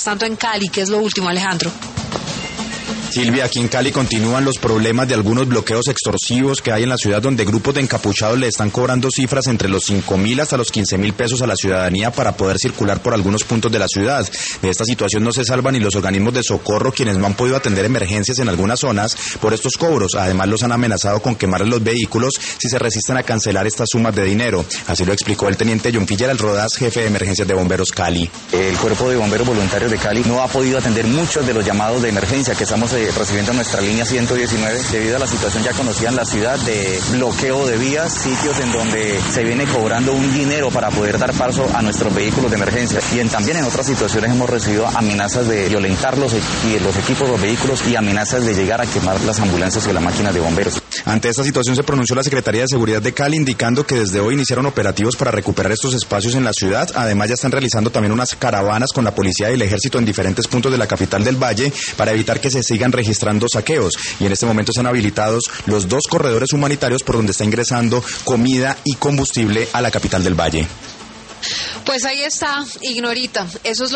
tanto en Cali, ¿qué es lo último, Alejandro? Silvia, aquí en Cali continúan los problemas de algunos bloqueos extorsivos que hay en la ciudad, donde grupos de encapuchados le están cobrando cifras entre los 5.000 hasta los 15.000 pesos a la ciudadanía para poder circular por algunos puntos de la ciudad. De esta situación no se salvan ni los organismos de socorro, quienes no han podido atender emergencias en algunas zonas por estos cobros. Además, los han amenazado con quemarles los vehículos si se resisten a cancelar estas sumas de dinero. Así lo explicó el teniente John Figueral Rodas, jefe de emergencias de Bomberos Cali. El Cuerpo de Bomberos Voluntarios de Cali no ha podido atender muchos de los llamados de emergencia que estamos recibiendo nuestra línea 119 debido a la situación ya conocida en la ciudad de bloqueo de vías, sitios en donde se viene cobrando un dinero para poder dar paso a nuestros vehículos de emergencia, y también en otras situaciones hemos recibido amenazas de violentar los equipos, los vehículos, y amenazas de llegar a quemar las ambulancias y las máquinas de bomberos. Ante esta situación se pronunció la Secretaría de Seguridad de Cali, indicando que desde hoy iniciaron operativos para recuperar estos espacios en la ciudad. Además, ya están realizando también unas caravanas con la policía y el ejército en diferentes puntos de la capital del Valle para evitar que se sigan registrando saqueos. Y en este momento están habilitados los 2 corredores humanitarios por donde está ingresando comida y combustible a la capital del Valle. Pues ahí está, Ignorita. Eso es